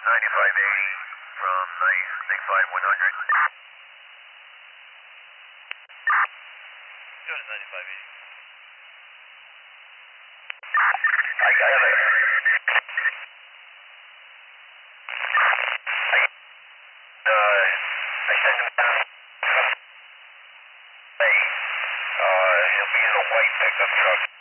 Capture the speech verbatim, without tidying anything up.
ninety-five eighty from ninety-five one hundred. Go to ninety-five eighty. I got it. Uh, I sent him down. Hey, uh, he'll be in a white pickup truck.